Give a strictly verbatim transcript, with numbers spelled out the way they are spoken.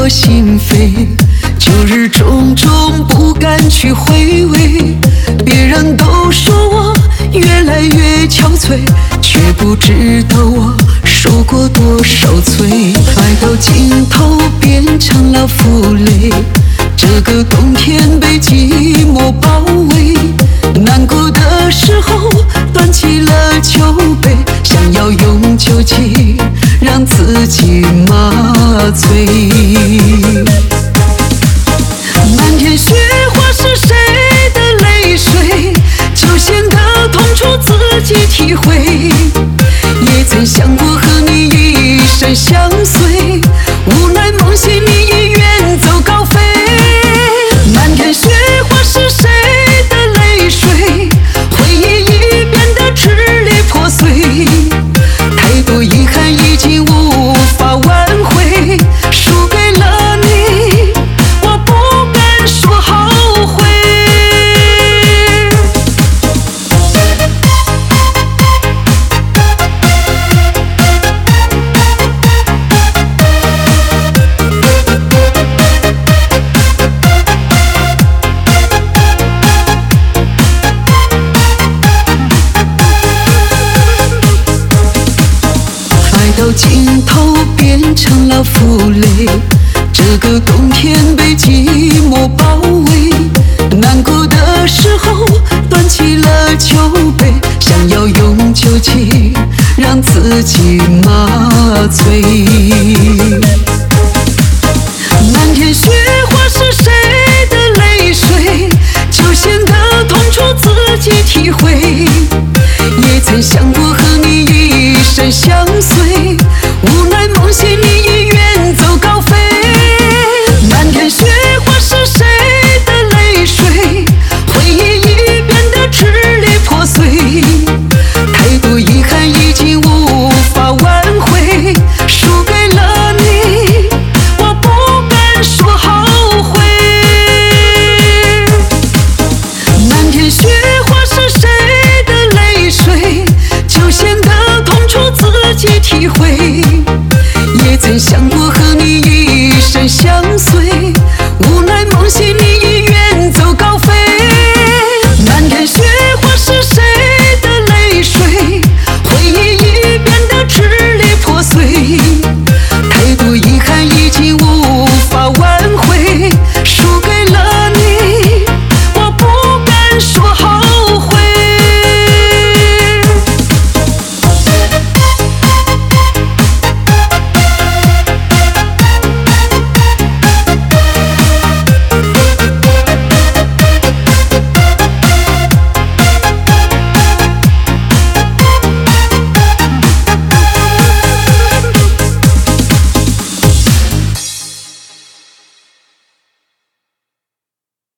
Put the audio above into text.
心扉。旧日种种不敢去回味，别人都说我越来越憔悴，却不知道我受过多少罪。爱到尽头变成了负累，这个冬天被寂寞包围。难过的时候端起了酒杯，想要用酒精让自己麻醉。漫天雪花是谁的泪水，就显得痛楚自己体会。也曾想过和你一生相随，无奈梦醒你已远走高飞。漫天雪花是谁的泪水，回忆已变得支离破碎。太多遗憾已经无法挽回，输给了你，我不敢说后悔。到尽头变成了负累，这个冬天被寂寞包围。难过的时候端起了酒杯，想要用酒精让自己麻醉。